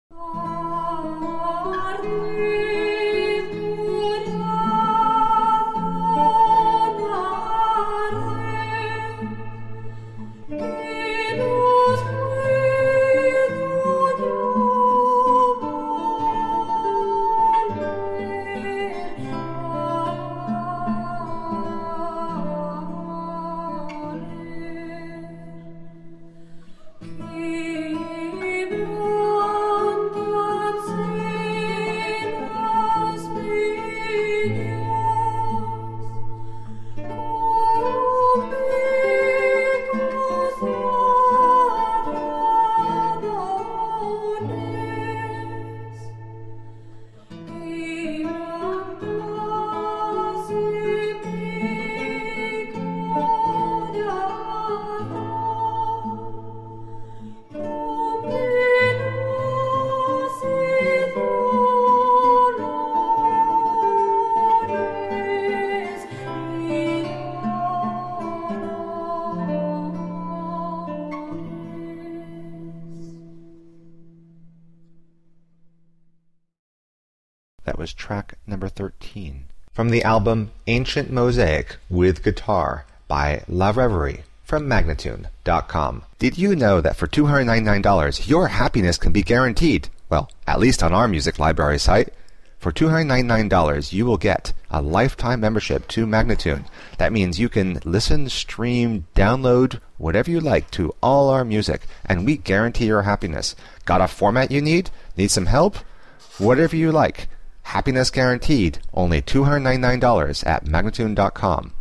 That was track number 13 from the album Ancient Mosaic with Guitar by La Reverie from Magnatune.com. Did you know that for $299 your happiness can be guaranteed? Well, at least on our music library site. For $299 you will get a lifetime membership to Magnatune. That means you can listen, stream, download, whatever you like to all our music, and we guarantee your happiness. Got a format you need? Need some help? Whatever you like. Happiness guaranteed. Only $299 at Magnatune.com.